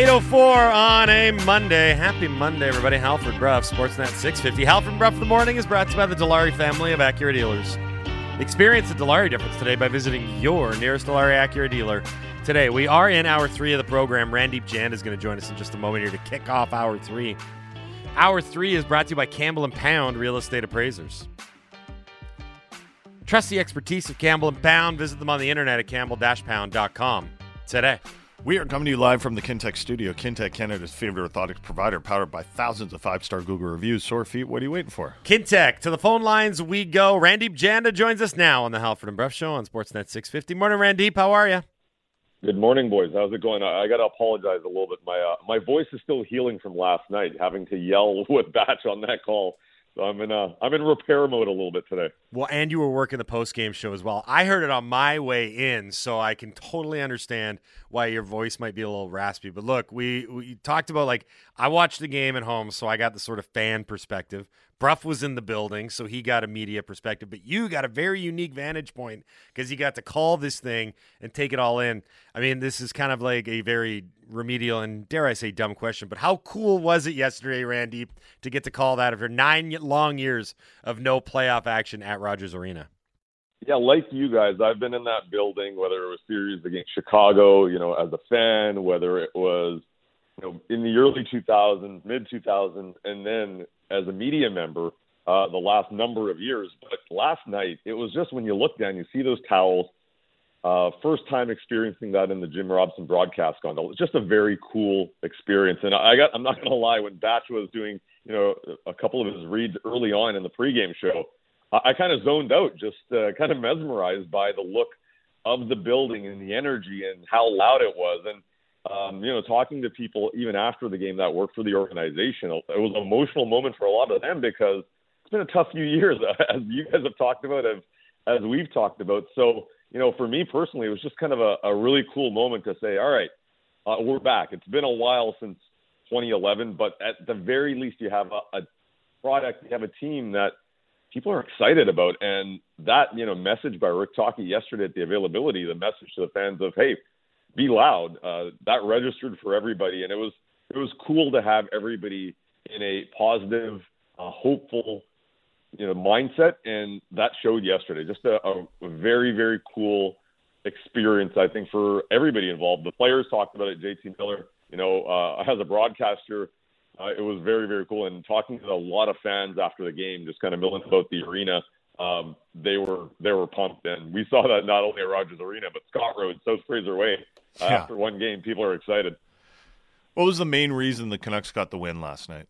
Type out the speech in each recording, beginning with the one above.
8:04 on a Monday. Happy Monday, everybody. Halford Bruff, Sportsnet 650. Halford Bruff in the Morning is brought to you by the Dilawri family of Acura dealers. Experience the Dilawri difference today by visiting your nearest Dilawri Acura dealer. Today, we are in Hour 3 of the program. Randeep Jand is going to join us in just a moment here to kick off Hour 3. Hour 3 is brought to you by Campbell & Pound Real Estate Appraisers. Trust the expertise of Campbell & Pound. Visit them on the internet at campbell-pound.com today. We are coming to you live from the Kintec studio. Kintec, Canada's favorite orthotics provider, powered by thousands of five-star Google reviews. Sore feet, what are you waiting for? Kintec, to the phone lines we go. Randeep Janda joins us now on the Halford and Bruff Show on Sportsnet 650. Morning, Randeep. How are you? Good morning, boys. How's it going? I got to apologize a little bit. My voice is still healing from last night, having to yell with Batch on that call. So I'm in repair mode a little bit today. Well, and you were working the post-game show as well. I heard it on my way in, so I can totally understand why your voice might be a little raspy. But look, we talked about, like, I watched the game at home, so I got the sort of fan perspective. Bruff was in the building, so he got a media perspective. But you got a very unique vantage point because you got to call this thing and take it all in. I mean, this is kind of like a very remedial and, dare I say, dumb question. But how cool was it yesterday, Randeep, to get to call that after 9 long years of no playoff action at Rogers Arena? Yeah, like you guys, I've been in that building, whether it was series against Chicago, as a fan, whether it was, in the early 2000s, mid-2000s, and then as a media member the last number of years. But last night, it was just when you look down, you see those towels, first time experiencing that in the Jim Robson broadcast gondola. It's just a very cool experience. And I'm not going to lie, when Batch was doing, a couple of his reads early on in the pregame show, I kind of zoned out, just kind of mesmerized by the look of the building and the energy and how loud it was. And, talking to people even after the game that worked for the organization, it was an emotional moment for a lot of them because it's been a tough few years, as you guys have talked about, as we've talked about. So, for me personally, it was just kind of a really cool moment to say, all right, we're back. It's been a while since 2011, but at the very least you have a product, you have a team that people are excited about. And that, message by Rick Tocchet yesterday at the availability, the message to the fans of, hey, be loud, that registered for everybody. And it was cool to have everybody in a positive, hopeful, mindset. And that showed yesterday. Just a very, very cool experience, I think, for everybody involved. The players talked about it, JT Miller, as a broadcaster, it was very, very cool. And talking to a lot of fans after the game, just kind of milling about the arena, they were pumped. And we saw that not only at Rogers Arena, but Scott Road, South Fraser Way. After one game, people are excited. What was the main reason the Canucks got the win last night?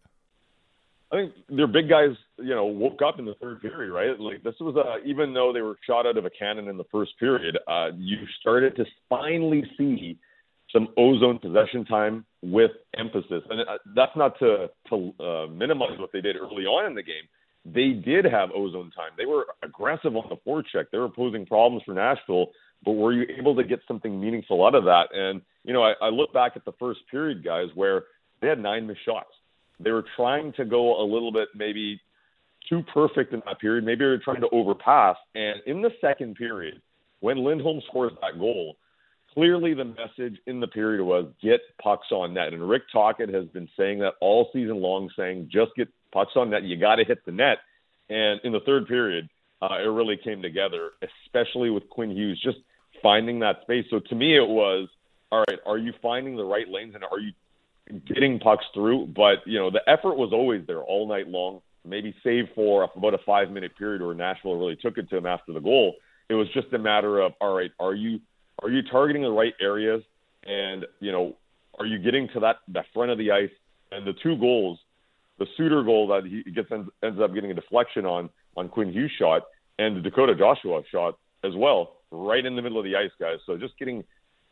I think their big guys, woke up in the third period, right? Like, this was even though they were shot out of a cannon in the first period, you started to finally see some ozone possession time with emphasis. And that's not to minimize what they did early on in the game. They did have ozone time. They were aggressive on the forecheck. They were posing problems for Nashville, but were you able to get something meaningful out of that? And, I look back at the first period, guys, where they had 9 missed shots. They were trying to go a little bit maybe too perfect in that period. Maybe they were trying to overpass. And in the second period, when Lindholm scores that goal, clearly the message in the period was get pucks on net. And Rick Tocchet has been saying that all season long, saying just get pucks on net. You got to hit the net. And in the third period, it really came together, especially with Quinn Hughes just finding that space. So to me, it was, all right, are you finding the right lanes and are you getting pucks through? But, the effort was always there all night long, maybe save for about a 5-minute period where Nashville really took it to him after the goal. It was just a matter of, all right, are you targeting the right areas? And, are you getting to that front of the ice? And the 2 goals, the Suter goal that he ends up getting a deflection on Quinn Hughes' shot, and the Dakota Joshua shot as well, right in the middle of the ice, guys. So just getting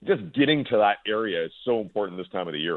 to that area is so important this time of the year.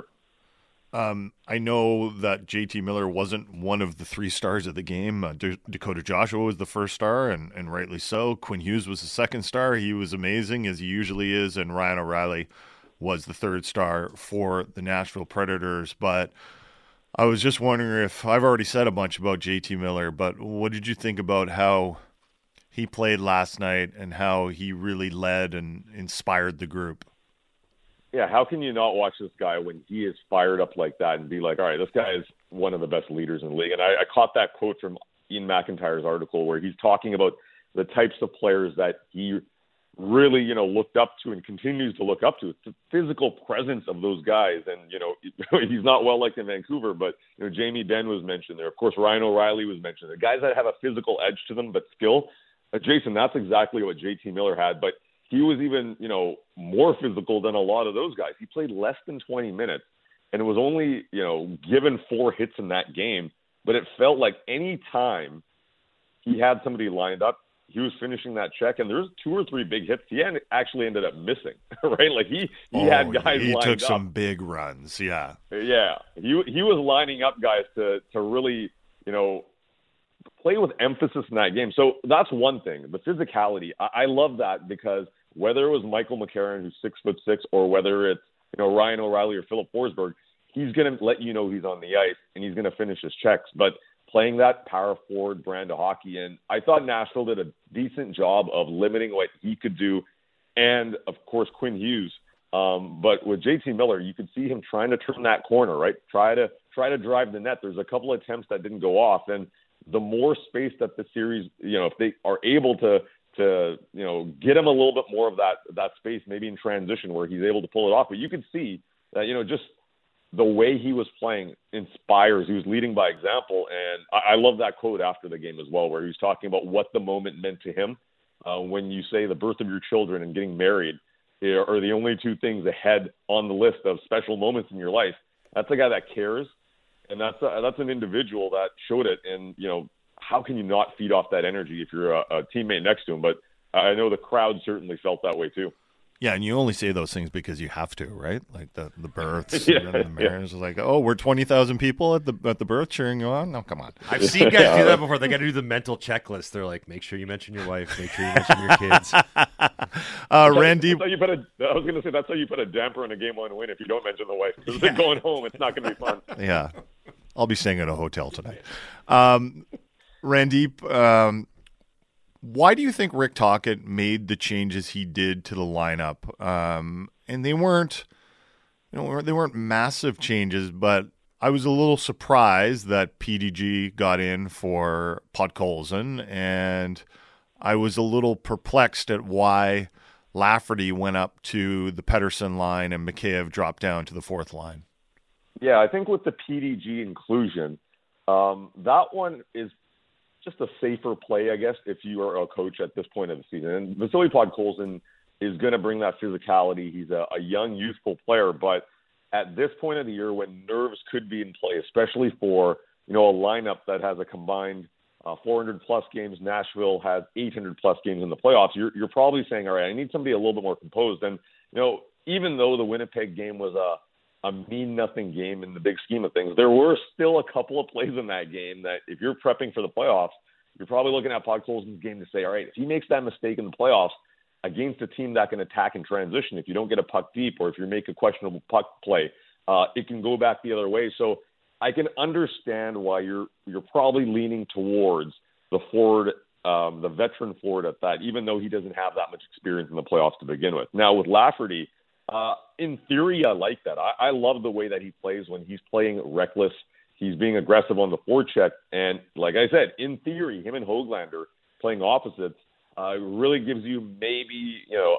I know that JT Miller wasn't one of the 3 stars of the game. Dakota Joshua was the first star, and rightly so. Quinn Hughes was the second star. He was amazing, as he usually is, and Ryan O'Reilly was the third star for the Nashville Predators. But I was just wondering if, I've already said a bunch about JT Miller, but what did you think about how he played last night and how he really led and inspired the group? Yeah, how can you not watch this guy when he is fired up like that and be like, all right, this guy is one of the best leaders in the league? And I caught that quote from Ian McIntyre's article where he's talking about the types of players that he really, looked up to and continues to look up to. It's the physical presence of those guys. And, he's not well liked in Vancouver, but, Jamie Benn was mentioned there. Of course, Ryan O'Reilly was mentioned. The guys that have a physical edge to them, but skill. Jason, that's exactly what JT Miller had. But he was even, more physical than a lot of those guys. He played less than 20 minutes and it was only, given 4 hits in that game. But it felt like any time he had somebody lined up, he was finishing that check, and there was 2 or 3 big hits he actually ended up missing, right? Like he had guys lined up. He took some big runs, yeah. Yeah, he was lining up guys to really, play with emphasis in that game. So that's one thing, the physicality. I love that because whether it was Michael McCarron, who's 6'6", or whether it's Ryan O'Reilly or Philip Forsberg, he's going to let you know he's on the ice and he's going to finish his checks. But playing that power forward brand of hockey, and I thought Nashville did a decent job of limiting what he could do, and of course Quinn Hughes. But with JT Miller, you could see him trying to turn that corner, right? Try to drive the net. There's a couple of attempts that didn't go off, and the more space that the series, if they are able to get him a little bit more of that space, maybe in transition where he's able to pull it off. But you could see that, just the way he was playing inspires. He was leading by example. And I love that quote after the game as well, where he was talking about what the moment meant to him. When you say the birth of your children and getting married are the only 2 things ahead on the list of special moments in your life, that's a guy that cares. And that's an individual that showed it. And, how can you not feed off that energy if you're a teammate next to him? But I know the crowd certainly felt that way too. Yeah, and you only say those things because you have to, right? Like the births and then the marriages. Like, oh, we're 20,000 people at the birth cheering you on? No, come on. I've seen guys do that before. They got to do the mental checklist. They're like, make sure you mention your wife, make sure you mention your kids. Randy, I was going to say that's how you put a damper on a game 1 win if you don't mention the wife. Because they're going home, it's not going to be fun. Yeah, I'll be staying at a hotel tonight. Randy, why do you think Rick Tocchet made the changes he did to the lineup? And they weren't massive changes, but I was a little surprised that PDG got in for Podkolzin, and I was a little perplexed at why Lafferty went up to the Pettersson line and Mikheyev dropped down to the 4th line. Yeah, I think with the PDG inclusion, that one is just a safer play, I guess, if you are a coach at this point of the season. And Vasily Podkolzin is going to bring that physicality. He's a young, youthful player, but at this point of the year when nerves could be in play, especially for, a lineup that has a combined 400-plus games, Nashville has 800-plus games in the playoffs, you're probably saying, all right, I need somebody a little bit more composed. And, even though the Winnipeg game was a mean-nothing game in the big scheme of things, there were still a couple of plays in that game that if you're prepping for the playoffs, you're probably looking at Podkolzin's game to say, all right, if he makes that mistake in the playoffs against a team that can attack and transition, if you don't get a puck deep or if you make a questionable puck play, it can go back the other way. So I can understand why you're probably leaning towards the forward, the veteran forward at that, even though he doesn't have that much experience in the playoffs to begin with. Now with Lafferty, in theory, I like that. I love the way that he plays when he's playing reckless. He's being aggressive on the forecheck. And like I said, in theory, him and Höglander playing opposites really gives you maybe,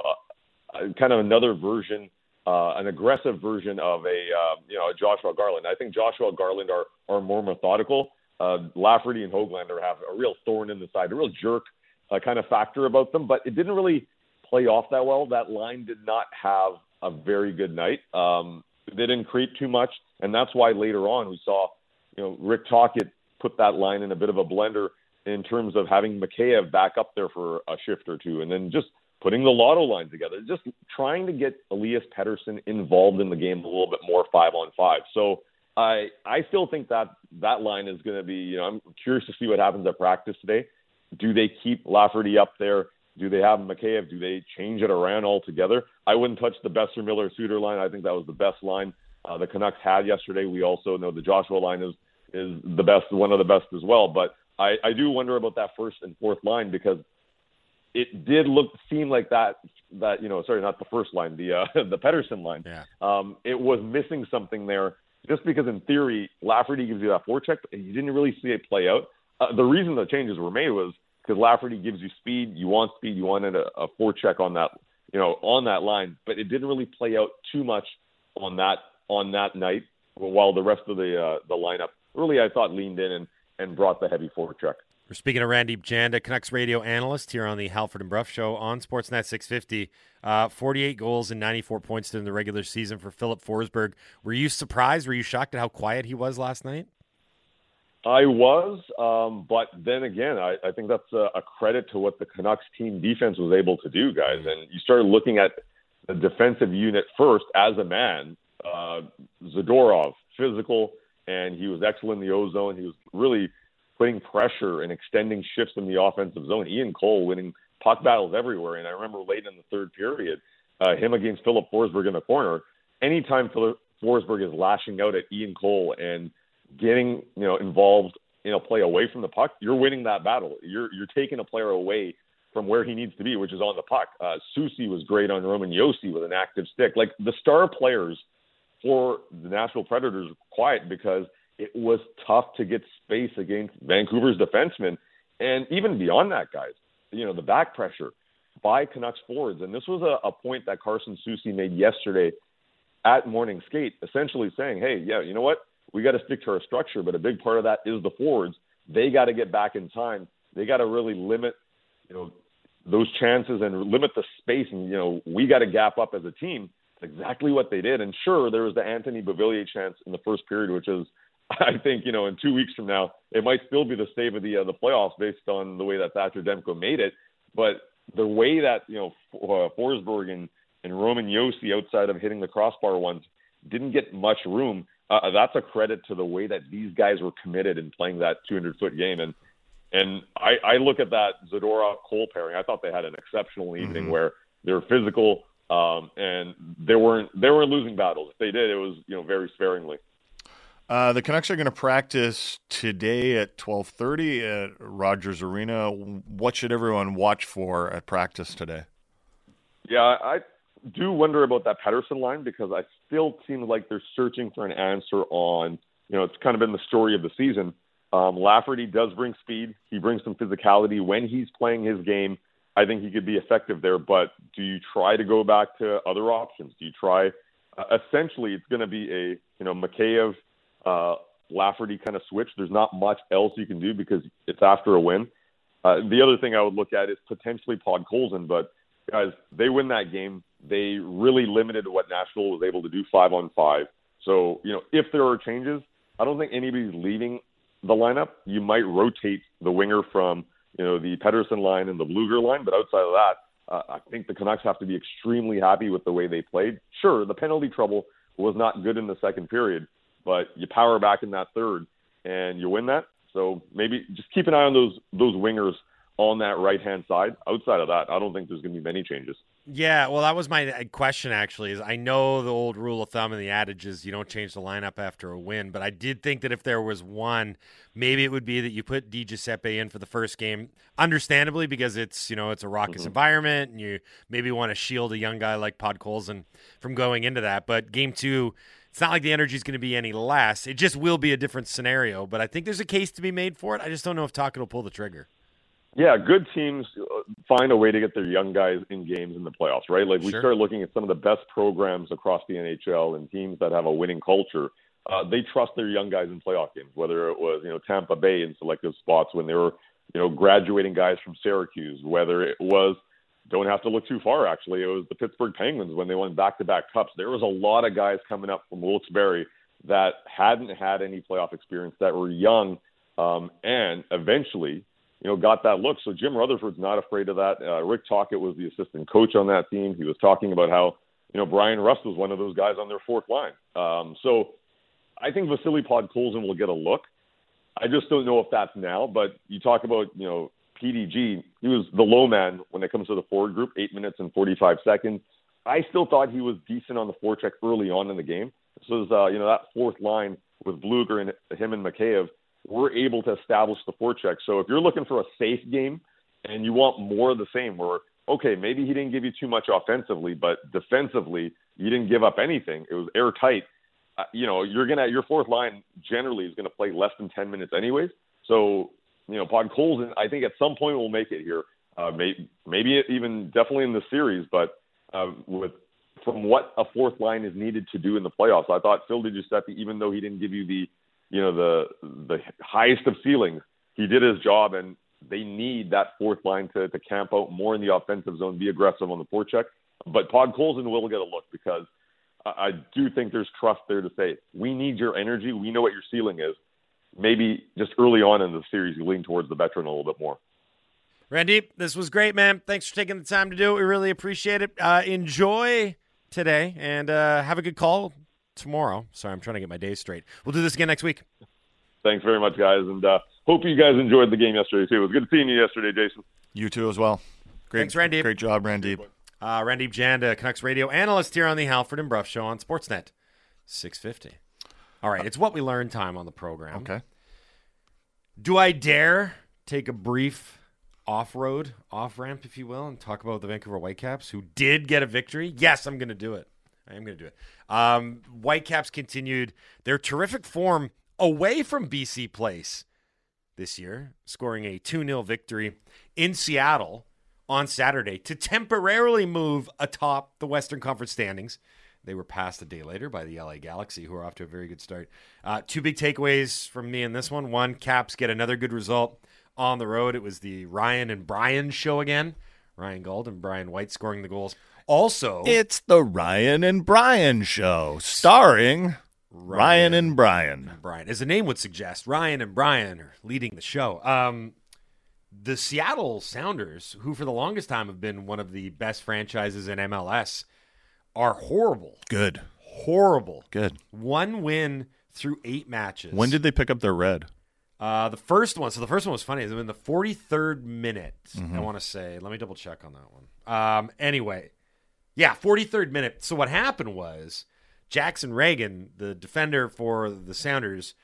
kind of another version, an aggressive version of a Joshua Garland. I think Joshua Garland are more methodical. Lafferty and Höglander have a real thorn in the side, a real jerk kind of factor about them, but it didn't really play off that well. That line did not have a very good night. They didn't create too much, and that's why later on we saw, Rick Tocchet put that line in a bit of a blender in terms of having Mikheyev back up there for a shift or two, and then just putting the Lotto line together, just trying to get Elias Pettersson involved in the game a little bit more 5-on-5. So I still think that line is going to be, I'm curious to see what happens at practice today. Do they keep Lafferty up there? Do they have Mikheyev? Do they change it around altogether? I wouldn't touch the Besser, Miller, Suter line. I think that was the best line the Canucks had yesterday. We also know the Joshua line is the best, one of the best as well. But I do wonder about that 1st and 4th line because it did seem like that sorry, not the first line, the the Pettersson line. Yeah. It was missing something there, just because in theory Lafferty gives you that forecheck, and you didn't really see it play out. The reason the changes were made was because Lafferty gives you speed. You want speed. You wanted a forecheck on that, on that line, but it didn't really play out too much on that night. While the rest of the lineup really, I thought, leaned in and brought the heavy forecheck. We're speaking to Randeep Janda, Canucks radio analyst here on the Halford and Bruff Show on Sportsnet 650. 48 goals and 94 points during the regular season for Filip Forsberg. Were you surprised? Were you shocked at how quiet he was last night? I was, but then again, I think that's a credit to what the Canucks team defense was able to do, guys. And you started looking at the defensive unit first as a man. Zadorov, physical, and he was excellent in the O-zone. He was really putting pressure and extending shifts in the offensive zone. Ian Cole winning puck battles everywhere. And I remember late in the third period, him against Filip Forsberg in the corner. Anytime Filip Forsberg is lashing out at Ian Cole and getting involved in a play away from the puck, you're winning that battle. You're taking a player away from where he needs to be, which is on the puck. Soucy was great on Roman Josi with an active stick. Like, the star players for the Nashville Predators were quiet because it was tough to get space against Vancouver's defensemen. And even beyond that, guys, the back pressure by Canucks forwards. And this was a point that Carson Soucy made yesterday at morning skate, essentially saying, hey, yeah, you know what? We got to stick to our structure, but a big part of that is the forwards. They got to get back in time. They got to really limit, those chances and limit the space. And, we got to gap up as a team. That's exactly what they did. And sure, there was the Anthony Beauvillier chance in the first period, which is, I think, in 2 weeks from now, it might still be the save of the playoffs based on the way that Thatcher Demko made it. But the way that, Forsberg and Roman Josi, outside of hitting the crossbar once, didn't get much room. That's a credit to the way that these guys were committed in playing that 200-foot game. And I look at that Zadorov-Cole pairing. I thought they had an exceptional evening where they were physical and they weren't losing battles. If they did, it was very sparingly. The Canucks are going to practice today at 12:30 at Rogers Arena. What should everyone watch for at practice today? Yeah, I do wonder about that Pettersson line because I still seem like they're searching for an answer on, it's kind of been the story of the season. Lafferty does bring speed. He brings some physicality when he's playing his game. I think he could be effective there, but do you try to go back to other options? Do you try, essentially it's going to be a, Mikheyev, Lafferty kind of switch. There's not much else you can do because it's after a win. The other thing I would look at is potentially Podkolzin, but guys, they win that game. They really limited what Nashville was able to do 5-on-5. So, if there are changes, I don't think anybody's leaving the lineup. You might rotate the winger from, the Pettersson line and the Bluger line, but outside of that, I think the Canucks have to be extremely happy with the way they played. Sure, the penalty trouble was not good in the second period, but you power back in that third and you win that. So maybe just keep an eye on those wingers on that right-hand side. Outside of that, I don't think there's going to be many changes. Yeah, well, that was my question, actually, is I know the old rule of thumb and the adage is you don't change the lineup after a win, but I did think that if there was one, maybe it would be that you put Di Giuseppe in for the first game, understandably, because it's, it's a raucous environment, and you maybe want to shield a young guy like Podkolzin from going into that. But game two, it's not like the energy is going to be any less. It just will be a different scenario, but I think there's a case to be made for it. I just don't know if Tocchet will pull the trigger. Yeah, good teams find a way to get their young guys in games in the playoffs, right? Like, we start looking at some of the best programs across the NHL and teams that have a winning culture. They trust their young guys in playoff games, whether it was, Tampa Bay in selective spots when they were, graduating guys from Syracuse, whether it was, don't have to look too far, actually, it was the Pittsburgh Penguins when they won back-to-back cups. There was a lot of guys coming up from Wilkes-Barre that hadn't had any playoff experience, that were young, and eventually got that look. So Jim Rutherford's not afraid of that. Rick Tocchet was the assistant coach on that team. He was talking about how, Brian Rust was one of those guys on their fourth line. So I think Vasily Podkolzin will get a look. I just don't know if that's now, but you talk about, PDG, he was the low man when it comes to the forward group, 8 minutes and 45 seconds. I still thought he was decent on the forecheck early on in the game. This was, that fourth line with Bluger and him and Mikheyev were able to establish the forecheck. So if you're looking for a safe game and you want more of the same. Where okay, maybe he didn't give you too much offensively, but defensively you didn't give up anything. It was airtight. Your fourth line generally is going to play less than 10 minutes anyways. So Podkolzin, I think at some point will make it here. Maybe even definitely in the series, but from what a fourth line is needed to do in the playoffs, I thought Phil DiGiuseppe, even though he didn't give you the highest of ceilings, he did his job, and they need that fourth line to camp out more in the offensive zone, be aggressive on the forecheck. But Podkolzin will get a look because I do think there's trust there to say, we need your energy. We know what your ceiling is. Maybe just early on in the series, you lean towards the veteran a little bit more. Randeep, this was great, man. Thanks for taking the time to do it. We really appreciate it. Enjoy today and have a good call tomorrow. Sorry, I'm trying to get my days straight. We'll do this again next week. Thanks very much, guys, and hope you guys enjoyed the game yesterday, too. It was good seeing you yesterday, Jason. You too as well. Thanks, Randeep. Great job, Randeep. Randeep Janda, Canucks radio analyst here on the Halford and Bruff Show on Sportsnet 650. All right, it's what we learned time on the program. Okay. Do I dare take a brief off-ramp, if you will, and talk about the Vancouver Whitecaps, who did get a victory? Yes, I'm going to do it. I am going to do it. Whitecaps continued their terrific form away from BC Place this year, scoring a 2-0 victory in Seattle on Saturday to temporarily move atop the Western Conference standings. They were passed a day later by the LA Galaxy, who are off to a very good start. Two big takeaways from me in this one. One, Caps get another good result on the road. It was the Ryan and Brian show again. Ryan Gauld and Brian White scoring the goals. Also, it's the Ryan and Brian show, starring Ryan and Brian. As the name would suggest, Ryan and Brian are leading the show. The Seattle Sounders, who for the longest time have been one of the best franchises in MLS, are horrible. Good. Horrible. Good. 1 win through 8 matches. When did they pick up their red? The first one was funny. It was in the 43rd minute, I want to say. Let me double check on that one. Anyway, 43rd minute. So what happened was Jackson Reagan, the defender for the Sounders,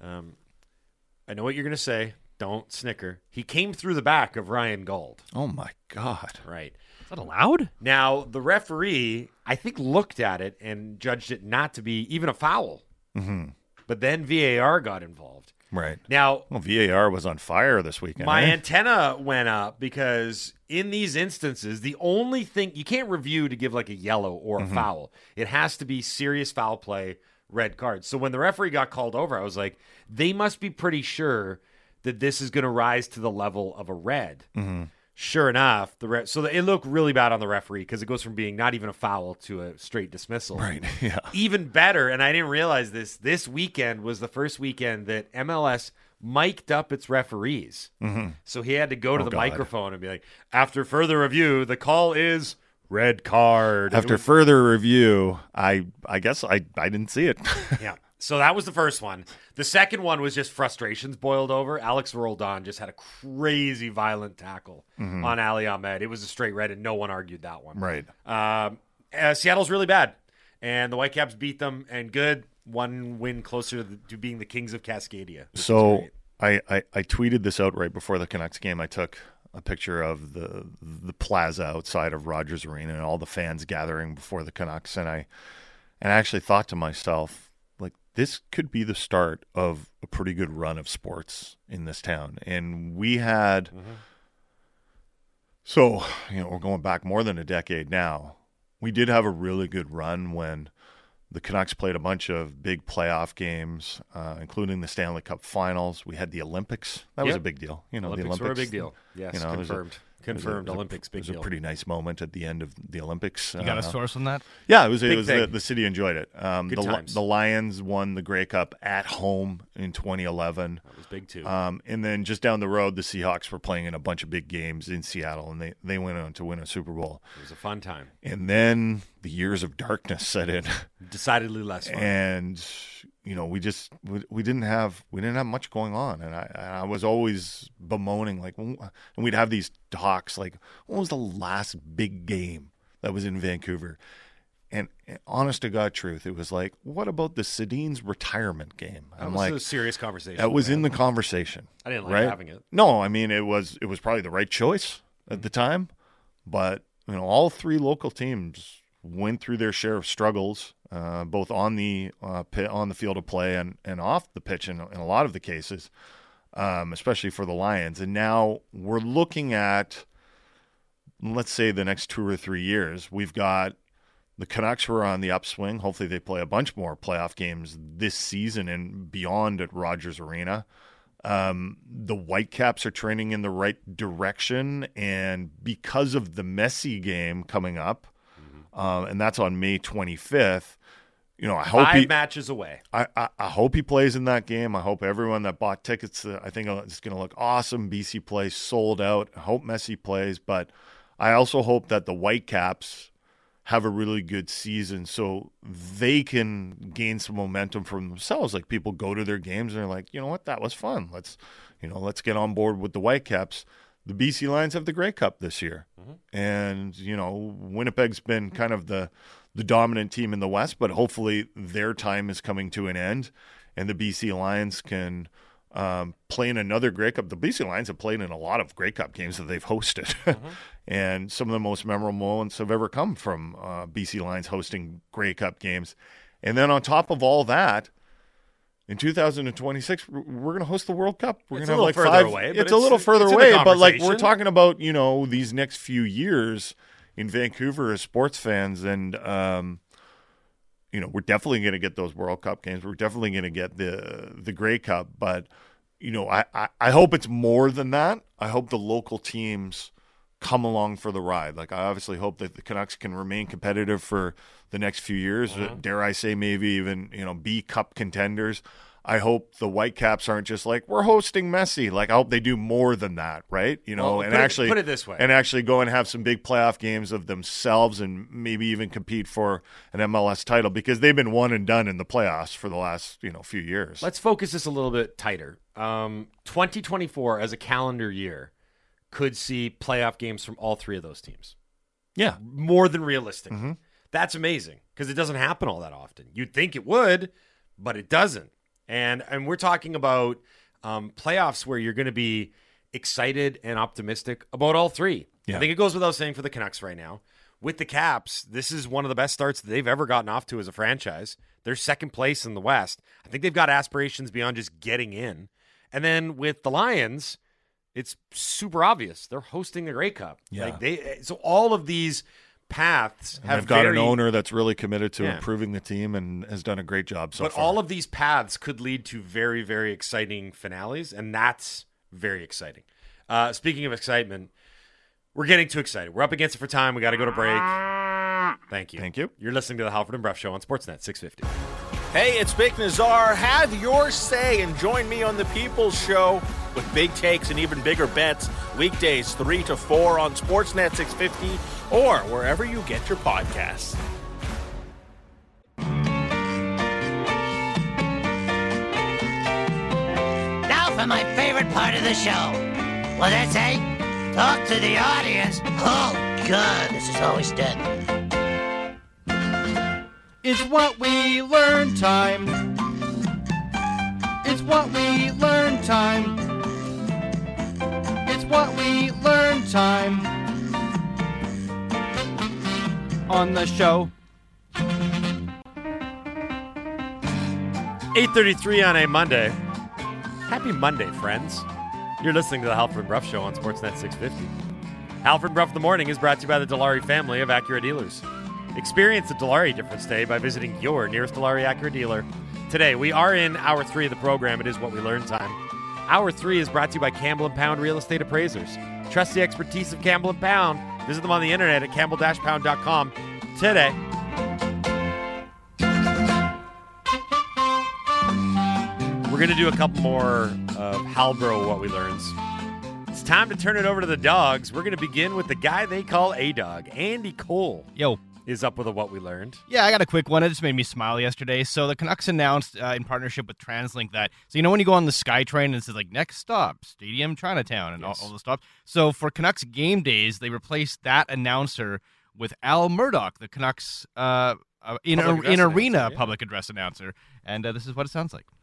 I know what you're going to say. Don't snicker. He came through the back of Ryan Gauld. Oh, my God. Right. Is that allowed? Now, the referee, I think, looked at it and judged it not to be even a foul. Mm-hmm. But then VAR got involved. Right. Now, VAR was on fire this weekend. My antenna went up because in these instances, the only thing you can't review to give like a yellow or a foul. It has to be serious foul play, red card. So when the referee got called over, I was like, they must be pretty sure that this is going to rise to the level of a red. Mm-hmm. Sure enough, so it looked really bad on the referee because it goes from being not even a foul to a straight dismissal. Right, yeah. Even better, and I didn't realize this weekend was the first weekend that MLS mic'd up its referees. Mm-hmm. So he had to go to the microphone and be like, after further review, the call is red card. After further review, I guess I didn't see it. Yeah. So that was the first one. The second one was just frustrations boiled over. Alex Roldan just had a crazy violent tackle on Ali Ahmed. It was a straight red, and no one argued that one. Right. Seattle's really bad, and the Whitecaps beat them, and good. 1 win closer to being the Kings of Cascadia. So I tweeted this out right before the Canucks game. I took a picture of the plaza outside of Rogers Arena and all the fans gathering before the Canucks, and I actually thought to myself, this could be the start of a pretty good run of sports in this town. And we had, so, we're going back more than a decade now. We did have a really good run when the Canucks played a bunch of big playoff games, including the Stanley Cup Finals. We had the Olympics. That was a big deal. The Olympics were a big deal. Yes, confirmed. Olympics, big deal. It was a pretty nice moment at the end of the Olympics. You got a source on that? Yeah, it was the city enjoyed it. Good times. The Lions won the Grey Cup at home in 2011. That was big too. And then just down the road, the Seahawks were playing in a bunch of big games in Seattle, and they went on to win a Super Bowl. It was a fun time. And then the years of darkness set in. Decidedly less fun. And we didn't have much going on, and I was always bemoaning, and we'd have these talks like, when was the last big game that was in Vancouver? And honest to God truth, it was like, what about the Sedin's retirement game? That was a serious conversation. That was in the conversation. I didn't like right? having it. No, I mean, it was probably the right choice at the time. But, all three local teams went through their share of struggles, both on the field of play and off the pitch in a lot of the cases, especially for the Lions. And now we're looking at, let's say, the next 2 or 3 years. We've got the Canucks who are on the upswing. Hopefully they play a bunch more playoff games this season and beyond at Rogers Arena. The Whitecaps are trending in the right direction, and because of the Messi game coming up, and that's on May 25th, I hope 5 matches away. I hope he plays in that game. I hope everyone that bought tickets, I think it's going to look awesome. BC plays sold out. I hope Messi plays, but I also hope that the Whitecaps have a really good season so they can gain some momentum for themselves. Like, people go to their games and they're like, you know what, that was fun. Let's get on board with the Whitecaps. The BC Lions have the Grey Cup this year. And, Winnipeg's been kind of the dominant team in the West, but hopefully their time is coming to an end and the BC Lions can play in another Grey Cup. The BC Lions have played in a lot of Grey Cup games that they've hosted. And some of the most memorable moments have ever come from BC Lions hosting Grey Cup games. And then on top of all that, in 2026, we're going to host the World Cup. We're going to have like 5. Away, it's a little further away, but like we're talking about, these next few years in Vancouver as sports fans, and we're definitely going to get those World Cup games. We're definitely going to get the Grey Cup, but I hope it's more than that. I hope the local teams come along for the ride. Like, I obviously hope that the Canucks can remain competitive for the next few years. Dare I say, maybe even be Cup contenders. I hope the Whitecaps aren't just like, we're hosting Messi. Like, I hope they do more than that, right? Put it this way, and actually go and have some big playoff games of themselves, and maybe even compete for an MLS title, because they've been one and done in the playoffs for the last few years. Let's focus this a little bit tighter. 2024 as a calendar year could see playoff games from all 3 of those teams. Yeah, more than realistic. That's amazing, because it doesn't happen all that often. You'd think it would, but it doesn't. And we're talking about playoffs where you're going to be excited and optimistic about all 3. Yeah. I think it goes without saying for the Canucks right now. With the Caps, this is one of the best starts that they've ever gotten off to as a franchise. They're second place in the West. I think they've got aspirations beyond just getting in. And then with the Lions, it's super obvious. They're hosting the Grey Cup. Yeah. So all of these paths have got an owner that's really committed to improving the team and has done a great job so far. But all of these paths could lead to very, very exciting finales, and that's very exciting. Speaking of excitement, we're getting too excited. We're up against it for time. We got to go to break. Thank you. Thank you. You're listening to the Halford and Bruff Show on Sportsnet 650. Hey, it's Big Nazar. Have your say and join me on the People's Show with big takes and even bigger bets. Weekdays 3 to 4 on Sportsnet 650 or wherever you get your podcasts. Now for my favorite part of the show. What did I say? Talk to the audience. Oh, God, this is always dead. It's what we learn time. It's what we learn time. It's what we learn time. On the show. 8:33 on a Monday. Happy Monday, friends. You're listening to the Halford and Bruff Show on Sportsnet 650. Halford and Bruff in the Morning is brought to you by the Dilawri family of Acura dealers. Experience the Dilawri difference today by visiting your nearest Dilawri Acura dealer. Today, we are in Hour 3 of the program. It is What We Learn time. Hour 3 is brought to you by Campbell & Pound Real Estate Appraisers. Trust the expertise of Campbell & Pound. Visit them on the internet at campbell-pound.com today. We're going to do a couple more of Halbro What We Learns. It's time to turn it over to the dogs. We're going to begin with the guy they call A-Dog. Andy Cole Yo. is up with a What We Learned. Yeah, I got a quick one. It just made me smile yesterday. So the Canucks announced in partnership with TransLink that, so when you go on the SkyTrain and it says like next stop, Stadium Chinatown and all the stops. So for Canucks game days, they replaced that announcer with Al Murdoch, the Canucks in Public address arena announcer, yeah. public address announcer. And this is what it sounds like.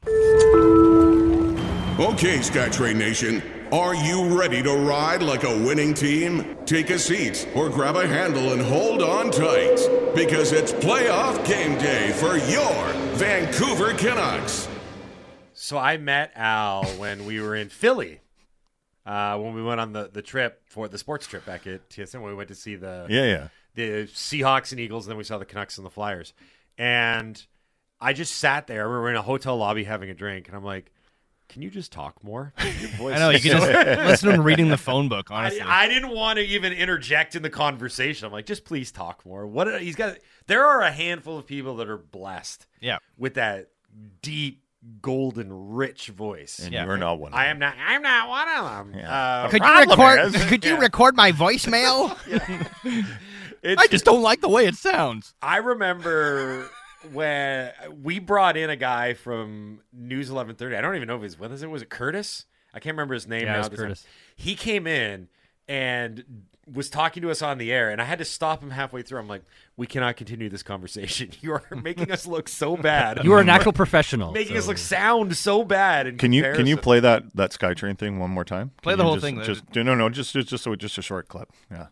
Okay, SkyTrain Nation, are you ready to ride like a winning team? Take a seat or grab a handle and hold on tight, because it's playoff game day for your Vancouver Canucks. So I met Al when we were in Philly, when we went on the trip for the sports trip back at TSN, when we went to see the Seahawks and Eagles, and then we saw the Canucks and the Flyers. And I just sat there. We were in a hotel lobby having a drink, and I'm like, can you just talk more? Your voice I know, you can just listen to him reading the phone book, honestly. I didn't want to even interject in the conversation. I'm like, just please talk more. There are a handful of people that are blessed with that deep, golden, rich voice. And you're not one of them. I'm not one of them. Yeah. Could you record my voicemail? I just don't like the way it sounds. I remember when we brought in a guy from News 1130. I don't even know if he's with us. Was it Curtis? I can't remember his name now. It was Curtis. He came in and was talking to us on the air, and I had to stop him halfway through. I'm like, we cannot continue this conversation. You are making us look so bad. You are an actual professional. Making us sound so bad. In Can you comparison. play that SkyTrain thing one more time? Play Can the you whole just- thing. Just a short clip. Yeah.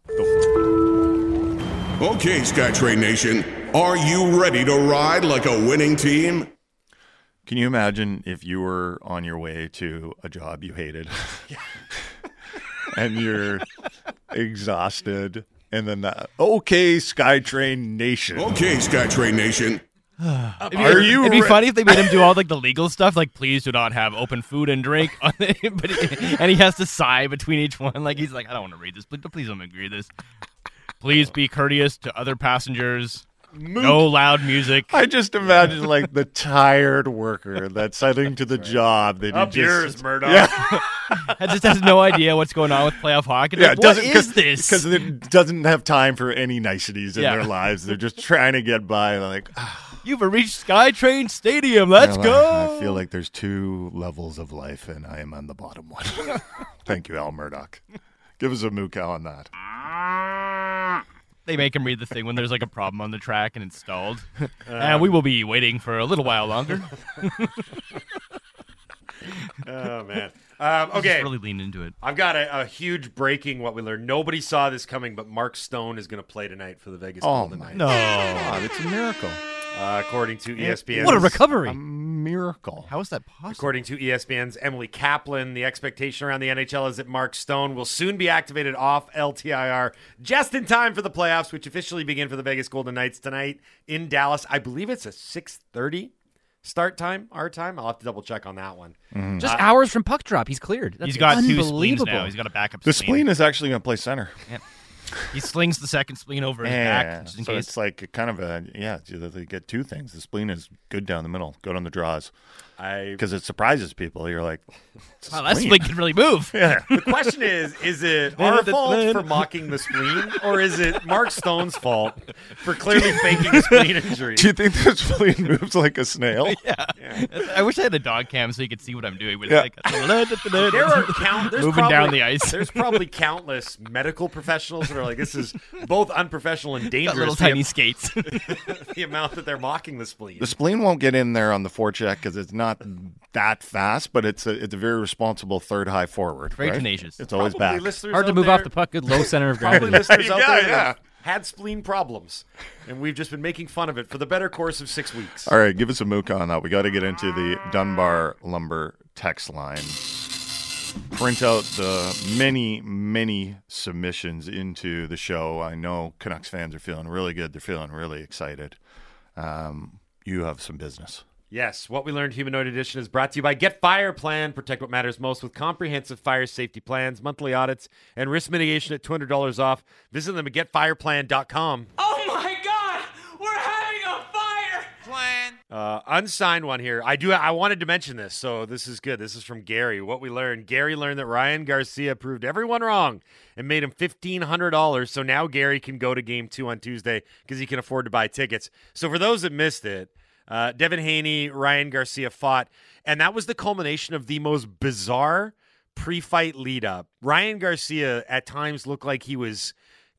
Okay, SkyTrain Nation, are you ready to ride like a winning team? Can you imagine if you were on your way to a job you hated and you're exhausted, and then okay, SkyTrain Nation. Okay, SkyTrain Nation. It'd be funny if they made him do all like the legal stuff, like please do not have open food and drink, and he has to sigh between each one. Like he's like, I don't want to read this, please don't make me read this. Please be courteous to other passengers. No loud music. I just imagine like the tired worker that's heading to the job. That Up he just, yours, Murdoch. Yeah, Just has no idea what's going on with playoff hockey. yeah. Like, what is this? Because it doesn't have time for any niceties in their lives. They're just trying to get by. They're like, You've reached SkyTrain Stadium. Let's go. I feel like there's two levels of life, and I am on the bottom one. Thank you, Al Murdoch. Give us a mooka on that. They make him read the thing when there's like a problem on the track and it's stalled. And we will be waiting for a little while longer. Oh, man. Just Okay. really lean into it. I've got a huge breaking what we learned. Nobody saw this coming, but Mark Stone is going to play tonight for the Vegas Golden Knights. No. God, it's a miracle. According to ESPN. What a recovery. A miracle. How is that possible? According to ESPN's Emily Kaplan, the expectation around the NHL is that Mark Stone will soon be activated off LTIR just in time for the playoffs, which officially begin for the Vegas Golden Knights tonight in Dallas. I believe it's a 6:30 start time, our time. I'll have to double check on that one. Just hours from puck drop. He's cleared. That's He's got two spleens unbelievable. now. He's got a backup The spleen is actually going to play center. He slings the second spleen over his back just in so case. it's like kind of they get two things. The spleen is good down the middle, good on the draws, because it surprises people. You're like, Wow, that spleen can really move. Yeah. The question is it our fault for mocking the spleen, or is it Mark Stone's fault for clearly faking a spleen injury? Do you think the spleen moves like a snail? Yeah. I wish I had a dog cam so you could see what I'm doing with Yeah. like There's moving probably, down the ice. There's probably countless medical professionals that are like, this is both unprofessional and Got dangerous. little tiny skates. The amount that they're mocking the spleen. The spleen won't get in there on the forecheck because it's not that fast, but it's a very responsible third high forward. Very right? tenacious. It's always Probably back. listeners Hard to out move there- off the puck. Good low center of Probably gravity. listeners out Yeah, there that yeah. have had spleen problems, and we've just been making fun of it for the better course of 6 weeks. All right, give us a mooka on that. We got to get into the Dunbar Lumber text line. Print out the many submissions into the show. I know Canucks fans are feeling really good. They're feeling really excited. You have some business. Yes, What We Learned Humanoid Edition is brought to you by Get Fire Plan. Protect what matters most with comprehensive fire safety plans, monthly audits, and risk mitigation at $200 off. Visit them at getfireplan.com. Oh my God! We're having a fire! Plan. Unsigned one here. I wanted to mention this, so this is good. This is from Gary. What we learned. Gary learned that Ryan Garcia proved everyone wrong and made him $1,500. So now Gary can go to Game 2 on Tuesday because he can afford to buy tickets. So for those that missed it, Devin Haney, Ryan Garcia fought, and that was the culmination of the most bizarre pre-fight lead-up. Ryan Garcia at times looked like he was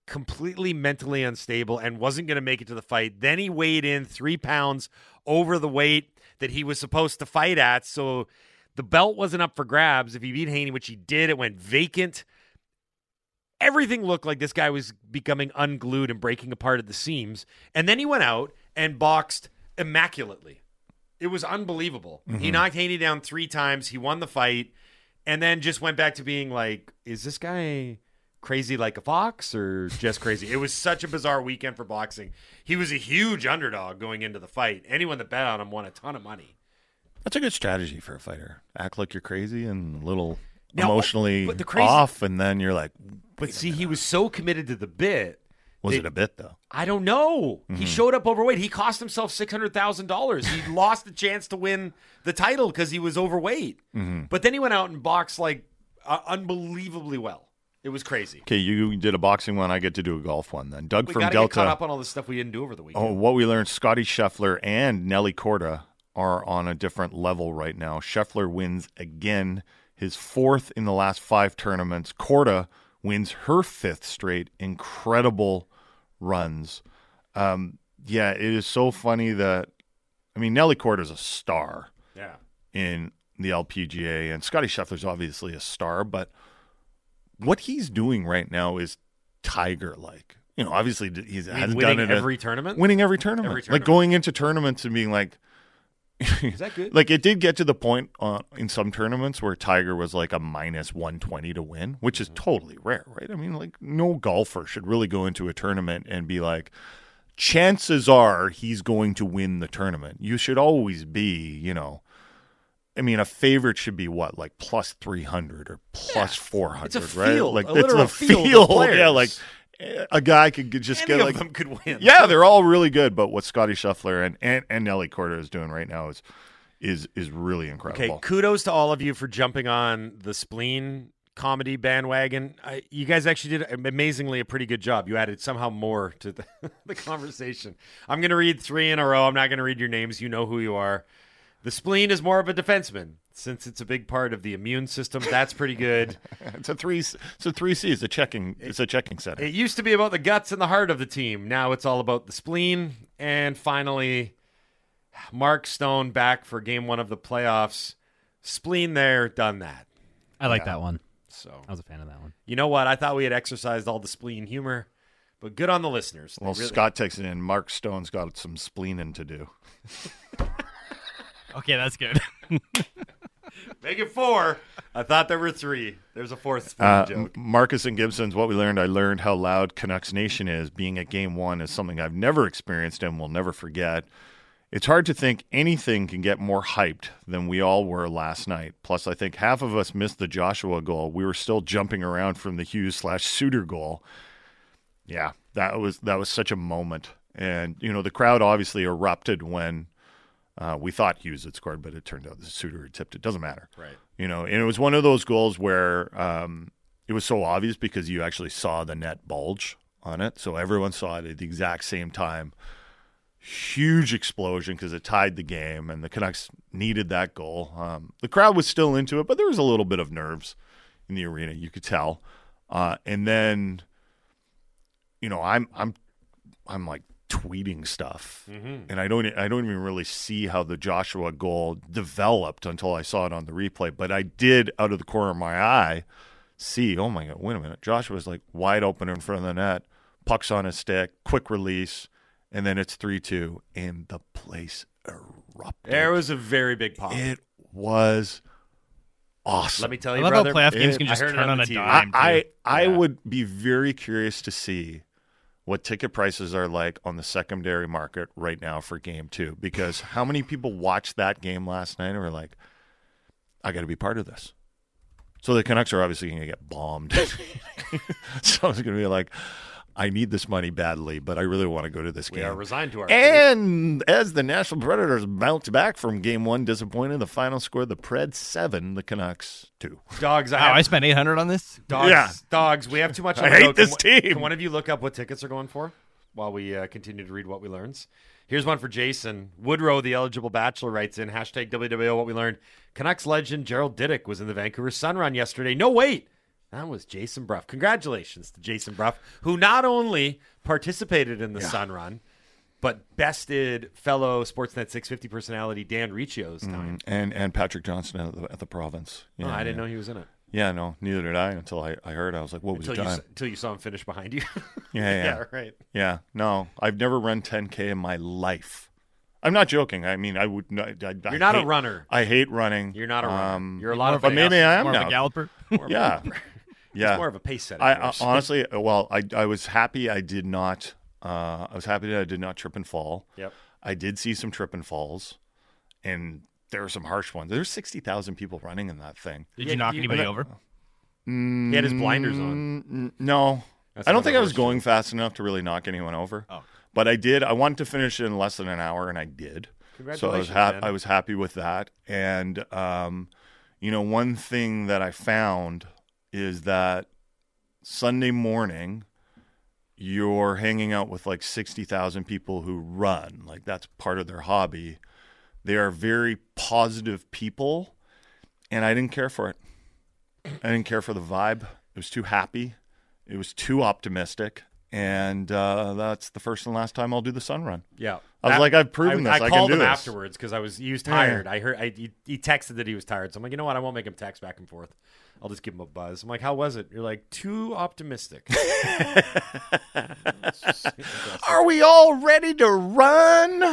completely mentally unstable and wasn't going to make it to the fight. Then he weighed in 3 pounds over the weight that he was supposed to fight at. So the belt wasn't up for grabs. If he beat Haney, which he did, it went vacant. Everything looked like this guy was becoming unglued and breaking apart at the seams. And then he went out and boxed immaculately. It was unbelievable. Mm-hmm. He knocked Haney down 3 times. He won the fight and then just went back to being like, is this guy crazy like a fox or just crazy? It was such a bizarre weekend for boxing. He was a huge underdog going into the fight. Anyone that bet on him won a ton of money. That's a good strategy for a fighter. Act like you're crazy and a little Now, emotionally but the crazy- off, and then you're like, But see, he was so committed to the bit. was it a bit, though? I don't know. Mm-hmm. He showed up overweight. He cost himself $600,000. He lost the chance to win the title because he was overweight. Mm-hmm. But then he went out and boxed like unbelievably well. It was crazy. Okay, you did a boxing one. I get to do a golf one then. Doug We from got to Delta. get caught up on all the stuff we didn't do over the weekend. Oh, what we learned, Scotty Scheffler and Nelly Korda are on a different level right now. Scheffler wins again, his 4th in the last 5 tournaments. Korda wins her 5th straight. Incredible runs. Yeah, it is so funny that, Nelly Korda's a star Yeah. in the LPGA, and Scotty Scheffler's obviously a star, but what he's doing right now is Tiger-like. Obviously he hasn't winning done it every tournament? Winning every tournament. Every tournament. Like going into tournaments and being like, Is that good? like it did get to the point in some tournaments where Tiger was like a minus 120 to win, which is totally rare, right? Like no golfer should really go into a tournament and be like, chances are he's going to win the tournament. You should always be, a favorite should be what, like plus 300 or plus 400, It's a right? field, Like a that's literal the field of field. players. Yeah, like a guy could just Any get of like them could win. Yeah, they're all really good, but what Scotty Scheffler and Nelly Korda is doing right now is really incredible. Okay, kudos to all of you for jumping on the Spleen comedy bandwagon. You guys actually did amazingly a pretty good job. You added somehow more to the conversation. I'm going to read 3 in a row. I'm not going to read your names. You know who you are. The spleen is more of a defenseman since it's a big part of the immune system. That's pretty good. It's a 3C. It's a checking center. It used to be about the guts and the heart of the team. Now it's all about the spleen. And finally, Mark Stone back for game 1 of the playoffs. Spleen there, done that. I like that one. So I was a fan of that one. You know what? I thought we had exercised all the spleen humor, but good on the listeners. Well, Scott texted in, Mark Stone's got some spleening to do. Okay, that's good. Make it 4. I thought there were 3. There's a 4th spleen joke. Marcus and Gibson's what we learned. I learned how loud Canucks Nation is. Being at game 1 is something I've never experienced and will never forget. It's hard to think anything can get more hyped than we all were last night. Plus, I think half of us missed the Joshua goal. We were still jumping around from the Hughes/Suter goal. Yeah, that was such a moment. And, the crowd obviously erupted when we thought Hughes had scored, but it turned out the Suter had tipped it. Doesn't matter. Right. And it was one of those goals where it was so obvious because you actually saw the net bulge on it. So everyone saw it at the exact same time. Huge explosion because it tied the game, and the Canucks needed that goal. The crowd was still into it, but there was a little bit of nerves in the arena. You could tell. And then, I'm like tweeting stuff, and I don't even really see how the Joshua goal developed until I saw it on the replay. But I did, out of the corner of my eye, see. Oh my God! Wait a minute! Joshua's like wide open in front of the net, puck's on his stick, quick release. And then it's 3-2, and the place erupted. There was a very big pop. It was awesome. Let me tell I you, love brother. how playoff games can I just heard it turn on the a TV. dime. I would be very curious to see what ticket prices are like on the secondary market right now for game 2, because how many people watched that game last night and were like, I got to be part of this. So the Canucks are obviously going to get bombed. So it's going to be like, I need this money badly, but I really want to go to this game. We are resigned to our fate. And as the Nashville Predators bounce back from game 1, disappointed, the final score, the Preds 7, the Canucks 2. Dogs, I spent $800 on this? Dogs, we have too much on I the hate go. this team. Can one of you look up what tickets are going for while we continue to read what we learned? Here's one for Jason. Woodrow, the eligible bachelor, writes in, #WWO what we learned. Canucks legend Gerald Diduck was in the Vancouver Sun run yesterday. No, wait. That was Jason Bruff. Congratulations to Jason Bruff, who not only participated in the Sun Run, but bested fellow Sportsnet 650 personality Dan Riccio's time. And Patrick Johnson at the Province. Yeah, I didn't know he was in it. Yeah, no, neither did I until I heard. I was like, what was the time? Until you saw him finish behind you. Yeah, right. Yeah, no, I've never run 10K in my life. I'm not joking. I mean, I would not. You're not a runner. I hate running. You're not a runner. You're a lot of. But maybe I am more now. of a galloper. Yeah. It's more of a pace setter. Honestly, I was happy I did not. I was happy that I did not trip and fall. Yep. I did see some trip and falls, and there were some harsh ones. There's 60,000 people running in that thing. Did you knock anybody over? He had his blinders on. No. That's I don't think I was worse. going fast enough to really knock anyone over. Oh. But I did. I wanted to finish in less than an hour, and I did. Congratulations, So man. I was happy with that. And, one thing that I found is that Sunday morning, you're hanging out with like 60,000 people who run. Like that's part of their hobby. They are very positive people, and I didn't care for it. I didn't care for the vibe. It was too happy. It was too optimistic. And that's the first and last time I'll do the Sun Run. Yeah. I was like, I've proven this. I called can do him this. afterwards because he was tired. I heard he texted that he was tired. So I'm like, you know what? I won't make him text back and forth. I'll just give him a buzz. I'm like, how was it? You're like, too optimistic. Are we all ready to run?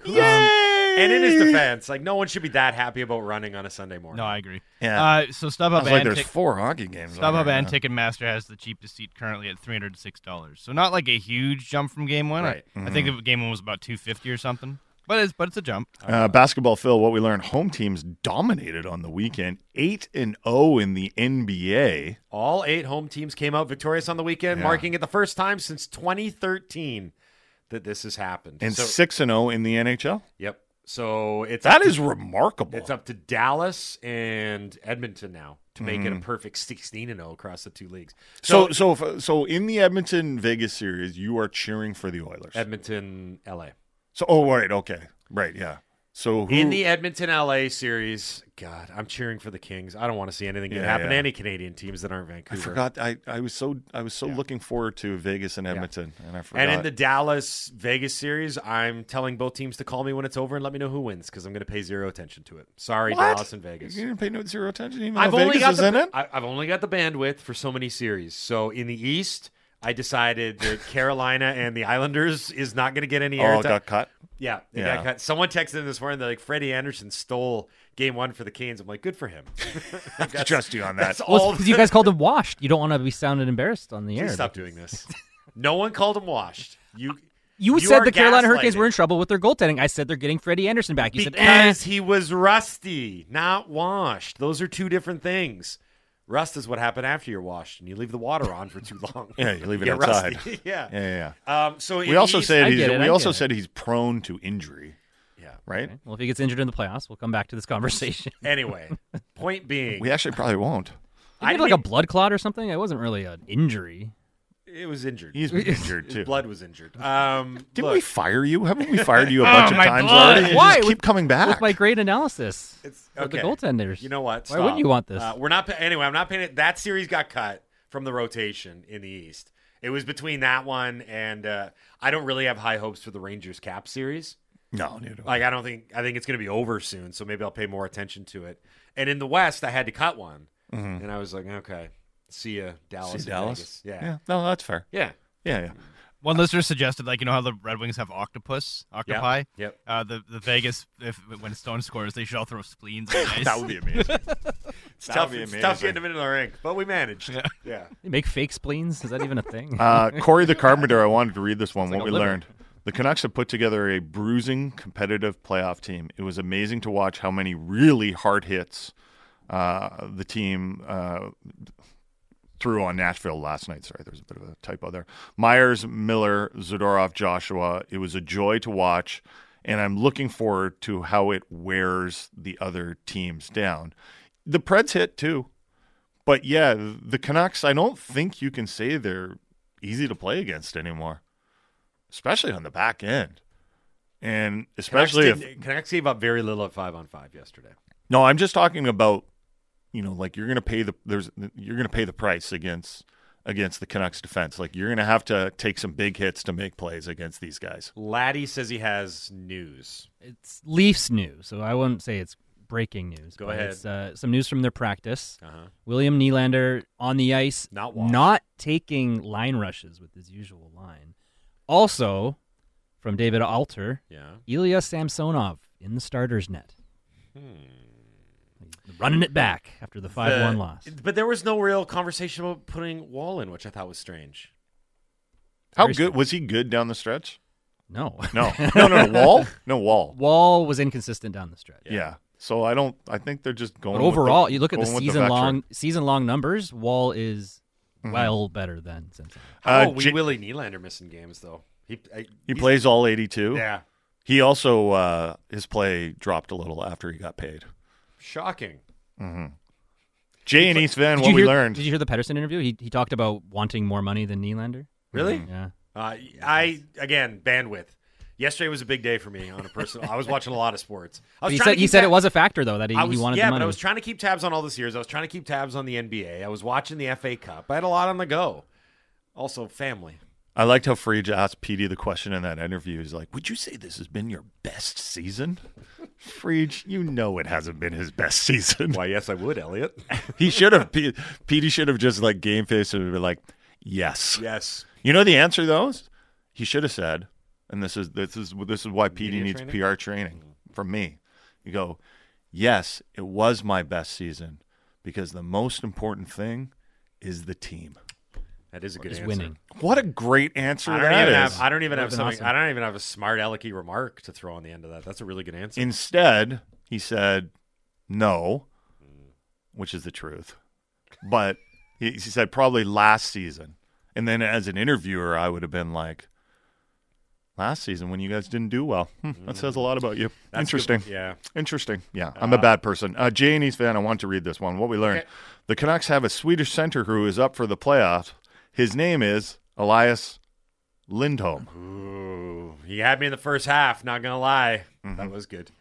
Yay! And in his defense, like no one should be that happy about running on a Sunday morning. No, I agree. Yeah. So I StubHub was like, and there's 4 hockey games. on StubHub right and now. Ticketmaster has the cheapest seat currently at $306. So not like a huge jump from game one. Right. I think the game one was about $250 or something. But it's a jump. Basketball, Phil, what we learned, home teams dominated on the weekend, 8-0 in the NBA. All 8 home teams came out victorious on the weekend, marking it the first time since 2013 that this has happened. And 6-0 in the NHL? Yep. So that is remarkable. It's up to Dallas and Edmonton now to make it a perfect 16-0 across the 2 leagues. So in the Edmonton Vegas series, you are cheering for the Oilers. Edmonton, LA. So, right, okay. Right, yeah. So in the Edmonton LA series, God, I'm cheering for the Kings. I don't want to see anything good happen to any Canadian teams that aren't Vancouver. I forgot. I was so looking forward to Vegas and Edmonton, and I forgot. And in the Dallas Vegas series, I'm telling both teams to call me when it's over and let me know who wins because I'm going to pay zero attention to it. Sorry, What? Dallas and Vegas. You didn't pay zero attention even I've though only Vegas got is in it? I've only got the bandwidth for so many series. So in the East, I decided that Carolina and the Islanders is not going to get any airtime. Oh, it got cut? Yeah, it got cut. Someone texted in this morning. They're like, Freddie Anderson stole game 1 for the Canes. I'm like, good for him. I trust you on that. That's all. Because you guys called him washed. You don't want to be sounded embarrassed on the air. Please stop doing this. No one called him washed. You said are the Carolina Hurricanes gaslighting. were in trouble with their goaltending. I said they're getting Freddie Anderson back. You said, Because he was rusty, not washed. Those are 2 different things. Rust is what happened after you're washed, and you leave the water on for too long. Yeah, you leave it get outside. Rusty. Yeah. Yeah. So We also said I said he's prone to injury. Yeah. Right? Okay. Well, if he gets injured in the playoffs, we'll come back to this conversation. Anyway, point being, We actually probably won't. He had like a blood clot or something. It wasn't really an injury. it was injured. He's been injured His too. blood was injured. Didn't Look, we fire you? Haven't we fired you a bunch of my times blood. already? You Why? just keep coming back. With my great analysis It's of the okay. goaltenders. You know what? Why wouldn't you want this? We're not. Anyway, I'm not paying it. That series got cut from the rotation in the East. It was between that one and I don't really have high hopes for the Rangers Cap series. No, neither. Like I think it's going to be over soon, so maybe I'll pay more attention to it. And in the West, I had to cut one, and I was like, okay, see ya, Dallas. See and Dallas? Vegas. Yeah. No, that's fair. Yeah. Yeah. One listener suggested, like, you know how the Red Wings have octopi? Yep. The Vegas, when Stone scores, they should all throw spleens on the ice. That would be amazing. It's tough. It's tough getting them into the rink, but we managed. Yeah. They make fake spleens? Is that even a thing? Corey the Carpenter, I wanted to read this one, like what a we liver. learned. The Canucks have put together a bruising, competitive playoff team. It was amazing to watch how many really hard hits the team threw on Nashville last night. Sorry, there's a bit of a typo there. Myers, Miller, Zadorov, Joshua. It was a joy to watch, and I'm looking forward to how it wears the other teams down. The Preds hit too. But yeah, the Canucks, I don't think you can say they're easy to play against anymore, especially on the back end. And especially Canucks gave up very little at 5-on-5 yesterday. No, I'm just talking about like you're going to pay the price against the Canucks defense. Like you're going to have to take some big hits to make plays against these guys. Laddie says he has news. It's Leafs news, so I wouldn't say it's breaking news. Go ahead. It's some news from their practice. Uh-huh. William Nylander on the ice, not taking line rushes with his usual line. Also, from David Alter, Ilya Samsonov in the starter's net. Running it back after the 5-1 loss. But there was no real conversation about putting Wall in, which I thought was strange. How good was he? Good down the stretch? No. Wall? No, Wall. Wall was inconsistent down the stretch. Yeah. So I think they're just going. But overall, you look at the season long numbers. Wall is well better than Samsonov. Willie Nylander missing games though. He plays all 82. Yeah. He also his play dropped a little after he got paid. Shocking. Mm-hmm. Jay and East Van, what we learned. Did you hear the Pettersson interview? He talked about wanting more money than Nylander. Really? Yeah. Again, bandwidth. Yesterday was a big day for me on a personal. I was watching a lot of sports. He said it was a factor though that he wanted the money. Yeah, but I was trying to keep tabs on all the series. I was trying to keep tabs on the NBA. I was watching the FA Cup. I had a lot on the go. Also, family. I liked how Frege asked Petey the question in that interview. He's like, "Would you say this has been your best season?" Frege, it hasn't been his best season. Why, yes, I would, Elliot. He should have. Petey should have just like game faced and been like, "Yes, yes." You know the answer though? He should have said, and this is why Petey needs PR training from me. You go, "Yes, it was my best season because the most important thing is the team." That is a good answer. Winning. What a great answer I don't even have a smart alecky remark to throw on the end of that. That's a really good answer. Instead, he said no, which is the truth. But he said probably last season. And then as an interviewer, I would have been like, last season when you guys didn't do well. That says a lot about you. That's interesting. Good. Yeah. Interesting. Yeah. I'm a bad person. Jay and East Van, I want to read this one. What we learned. Okay. The Canucks have a Swedish center who is up for the playoffs. His name is Elias Lindholm. Ooh, he had me in the first half, not going to lie. Mm-hmm. That was good.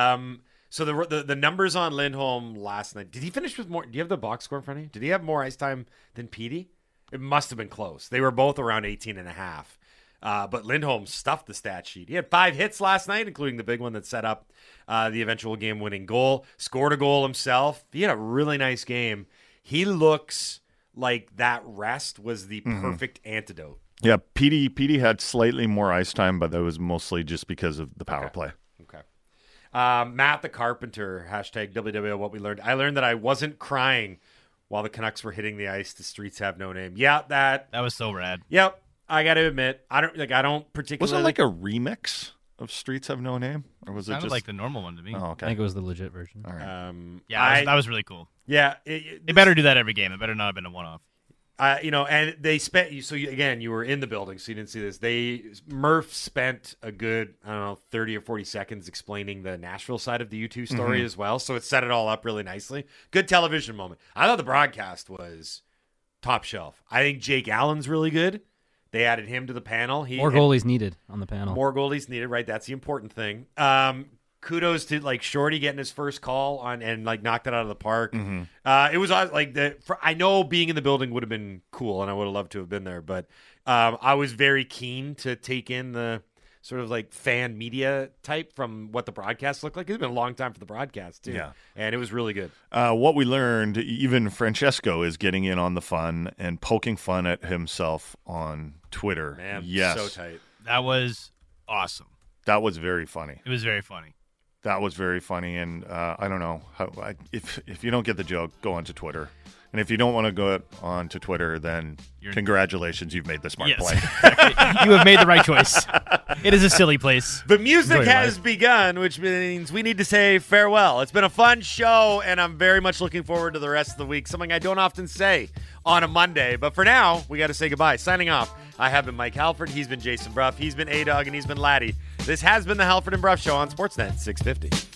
So the numbers on Lindholm last night, did he finish with more? Do you have the box score in front of you? Did he have more ice time than Petey? It must have been close. They were both around 18 and a half. But Lindholm stuffed the stat sheet. He had 5 hits last night, including the big one that set up the eventual game-winning goal. Scored a goal himself. He had a really nice game. He looks like that rest was the perfect antidote. Yeah, Petey had slightly more ice time, but that was mostly just because of the power play. Okay. Matt the Carpenter, hashtag WWL What We Learned. I learned that I wasn't crying while the Canucks were hitting the ice. The streets have no name. Yeah, that was so rad. Yep. I got to admit, I don't particularly. Was it like a remix of Streets Have No Name, or was it sounded just like the normal one to me? Oh, okay. I think it was the legit version. All right. That was really cool. Yeah, they better do that every game. It better not have been a one-off. And they spent. So you were in the building, so you didn't see this. Murph spent a good 30 or 40 seconds explaining the Nashville side of the U2 story as well. So it set it all up really nicely. Good television moment. I thought the broadcast was top shelf. I think Jake Allen's really good. They added him to the panel. More goalies needed on the panel. More goalies needed, right? That's the important thing. Kudos to Shorty getting his first call and knocked it out of the park. It was I know being in the building would have been cool, and I would have loved to have been there. But I was very keen to take in the sort of fan media type from what the broadcast looked like. It's been a long time for the broadcast too. Yeah, and it was really good. What we learned, even Francesco is getting in on the fun and poking fun at himself on Twitter. Man, yes, so tight. That was awesome. That was very funny. It was very funny. That was very funny, and I don't know if you don't get the joke, go onto Twitter. And if you don't want to go on to Twitter, then congratulations, you've made the smart play. You have made the right choice. It is a silly place. The music has begun, which means we need to say farewell. It's been a fun show, and I'm very much looking forward to the rest of the week, something I don't often say on a Monday. But for now, we got to say goodbye. Signing off, I have been Mike Halford. He's been Jason Bruff. He's been A-Dog, and he's been Laddie. This has been the Halford and Bruff Show on Sportsnet 650.